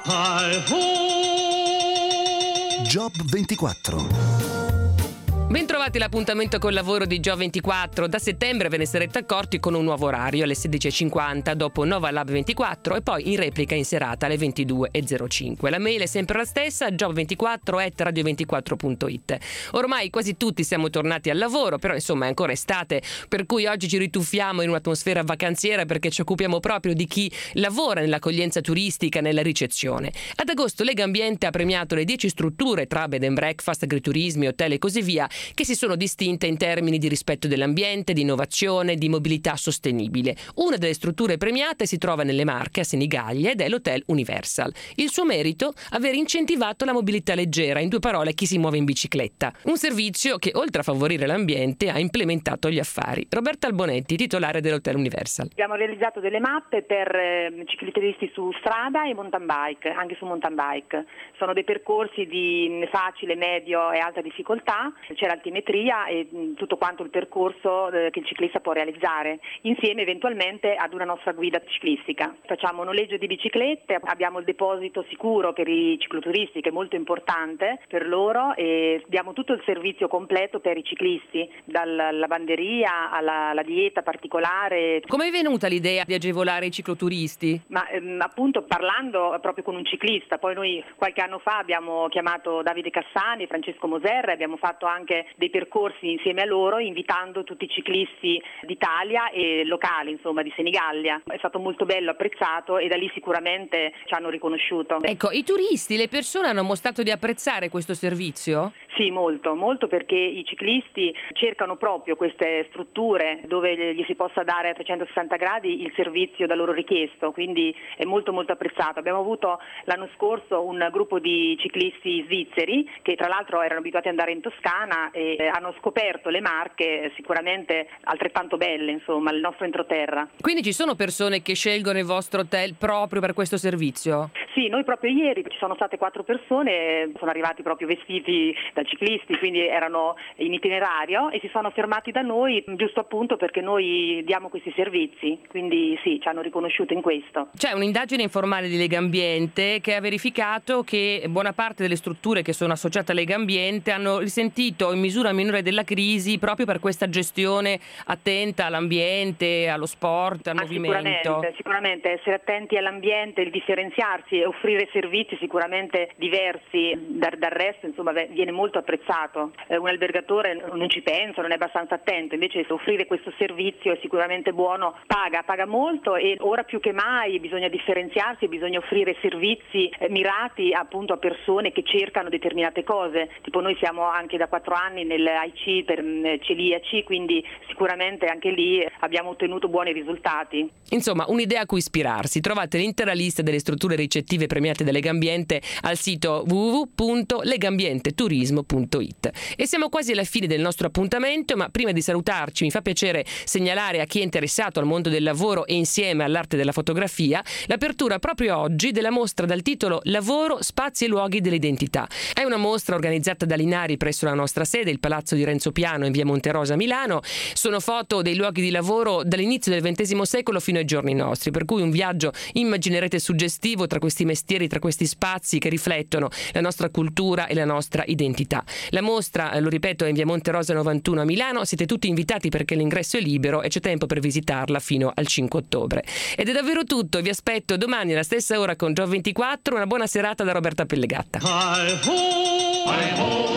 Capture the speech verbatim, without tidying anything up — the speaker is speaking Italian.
Job ventiquattro. Bentrovati all'appuntamento col lavoro di Job ventiquattro. Da settembre ve ne sarete accorti con un nuovo orario alle sedici e cinquanta dopo Nova Lab ventiquattro e poi in replica in serata alle ventidue e zero cinque. La mail è sempre la stessa, job ventiquattro chiocciola radio ventiquattro punto it. Ormai quasi tutti siamo tornati al lavoro, però insomma è ancora estate, per cui oggi ci rituffiamo in un'atmosfera vacanziera perché ci occupiamo proprio di chi lavora nell'accoglienza turistica, nella ricezione. Ad agosto Legambiente ha premiato le dieci strutture tra bed and breakfast, agriturismi, hotel e così via che si sono distinte in termini di rispetto dell'ambiente, di innovazione, di mobilità sostenibile. Una delle strutture premiate si trova nelle Marche, a Senigallia, ed è l'Hotel Universal. Il suo merito? Aver incentivato la mobilità leggera, in due parole chi si muove in bicicletta. Un servizio che, oltre a favorire l'ambiente, ha implementato gli affari. Roberta Albonetti, titolare dell'Hotel Universal. Abbiamo realizzato delle mappe per eh, ciclisti su strada e mountain bike, anche su mountain bike. Sono dei percorsi di facile, medio e alta difficoltà. C'è l'altimetria e mh, tutto quanto il percorso eh, che il ciclista può realizzare, insieme eventualmente ad una nostra guida ciclistica. Facciamo noleggio di biciclette, abbiamo il deposito sicuro per i cicloturisti che è molto importante per loro e diamo tutto il servizio completo per i ciclisti, dalla lavanderia alla, alla dieta particolare. Come è venuta l'idea di agevolare i cicloturisti? Ma ehm, appunto parlando proprio con un ciclista, poi noi qualche anno fa abbiamo chiamato Davide Cassani, Francesco Moserra e abbiamo fatto anche dei percorsi insieme a loro invitando tutti i ciclisti d'Italia e locali, insomma di Senigallia. È stato molto bello, apprezzato e da lì sicuramente ci hanno riconosciuto. Ecco, i turisti, le persone hanno mostrato di apprezzare questo servizio? Sì, molto, molto perché i ciclisti cercano proprio queste strutture dove gli si possa dare a trecentosessanta gradi il servizio da loro richiesto, quindi è molto molto apprezzato. Abbiamo avuto l'anno scorso un gruppo di ciclisti svizzeri che tra l'altro erano abituati ad andare in Toscana e hanno scoperto le Marche sicuramente altrettanto belle, insomma, il nostro entroterra. Quindi ci sono persone che scelgono il vostro hotel proprio per questo servizio? Sì, noi proprio ieri ci sono state quattro persone, sono arrivati proprio vestiti da ciclisti, quindi erano in itinerario e si sono fermati da noi giusto appunto perché noi diamo questi servizi, quindi sì, ci hanno riconosciuto in questo. C'è un'indagine informale di Legambiente che ha verificato che buona parte delle strutture che sono associate a Legambiente hanno risentito in misura minore della crisi proprio per questa gestione attenta all'ambiente, allo sport, al ah, movimento. Sicuramente, sicuramente essere attenti all'ambiente, il differenziarsi e offrire servizi sicuramente diversi dal, dal resto, insomma viene molto apprezzato. Eh, un albergatore non ci pensa, non è abbastanza attento, invece offrire questo servizio è sicuramente buono, paga, paga molto e ora più che mai bisogna differenziarsi, bisogna offrire servizi eh, mirati appunto a persone che cercano determinate cose, tipo noi siamo anche da quattro anni nell'A I C per celiaci, quindi sicuramente anche lì abbiamo ottenuto buoni risultati. Insomma, un'idea a cui ispirarsi. Trovate l'intera lista delle strutture ricettive premiate da Legambiente al sito w w w punto legambienteturismo punto it. E siamo quasi alla fine del nostro appuntamento, ma prima di salutarci mi fa piacere segnalare a chi è interessato al mondo del lavoro e insieme all'arte della fotografia l'apertura proprio oggi della mostra dal titolo Lavoro, spazi e luoghi dell'identità. È una mostra organizzata da Linari presso la nostra sede, il Palazzo di Renzo Piano in via Monterosa a Milano. Sono foto dei luoghi di lavoro dall'inizio del ventesimo secolo fino ai giorni nostri, per cui un viaggio immaginerete suggestivo tra questi mestieri, tra questi spazi che riflettono la nostra cultura e la nostra identità. La mostra, lo ripeto, è in via Monterosa novantuno a Milano. Siete tutti invitati perché l'ingresso è libero e c'è tempo per visitarla fino al cinque ottobre. Ed è davvero tutto, vi aspetto domani alla stessa ora con Job ventiquattro. Una buona serata da Roberta Pellegatta. Hi ho, hi ho.